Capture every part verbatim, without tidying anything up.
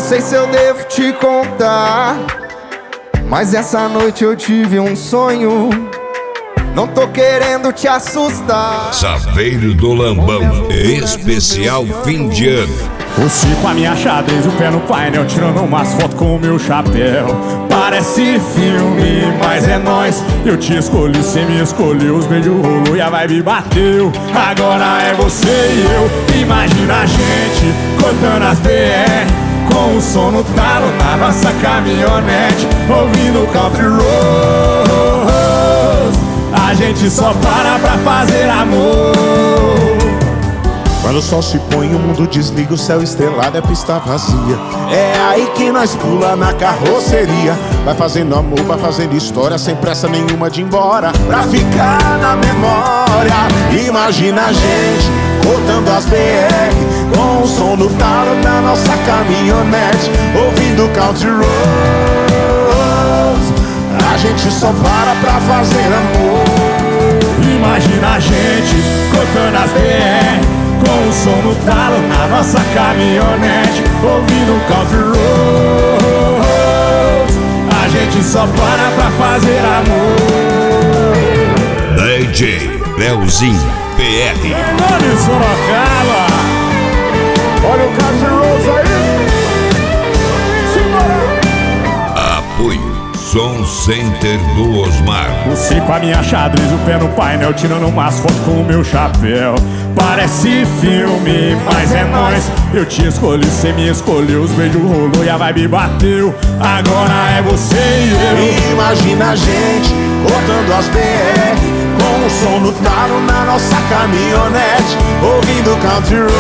sei se eu devo te contar, mas essa noite eu tive um sonho. Não tô querendo te assustar. Saveiro do Lambão, especial fim de ano. O Chico com a minha xadrez, o pé no painel, tirando umas fotos com o meu chapéu. Parece filme, mas é nóis. Eu te escolhi, cê me escolheu. Os beijos rolou e a vibe bateu. Agora é você e eu. Imagina a gente cortando as B R, com o som no talo na nossa caminhonete, ouvindo country roads. A gente só para pra fazer amor. Quando o sol se põe, o mundo desliga, o céu estrelado, é pista vazia. É aí que nós pula na carroceria. Vai fazendo amor, vai fazendo história, sem pressa nenhuma de ir embora, pra ficar na memória. Imagina a gente cortando as B R, com o som do talo da nossa caminhonete, ouvindo country roads. A gente só para pra fazer amor. Imagina a gente cortando as B R, com o som no talo na nossa caminhonete, ouvindo country roads. A gente só para pra fazer amor. D J Leozinho P R. Fernando Sorocaba. Olha o country roads aí. Apoio Som Center do Osmar. O Chico com a minha xadrez, o pé no painel, tirando umas fotos com o meu chapéu. Parece filme, mas é nóis. Eu te escolhi, cê me escolheu. Os beijos rolou e a vibe bateu. Agora é você e eu. Imagina a gente cortando as B R, com o som no talo na nossa caminhonete, ouvindo country roads.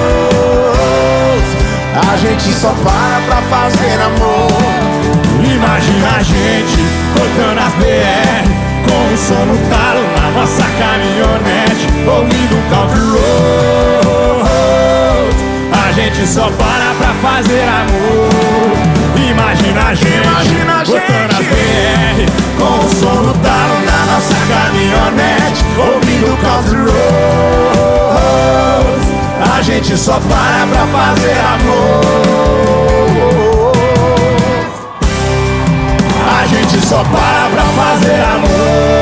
A gente só para pra fazer amor. Imagina a gente cortando as B R, com o som no talo na nossa caminhonete, ouvindo country roads. A gente só para pra fazer amor. Imagina a gente, Imagina a cortando gente. as B R, com o som no talo na nossa caminhonete, ouvindo country roads. A gente só para pra fazer amor. A gente só para pra fazer amor.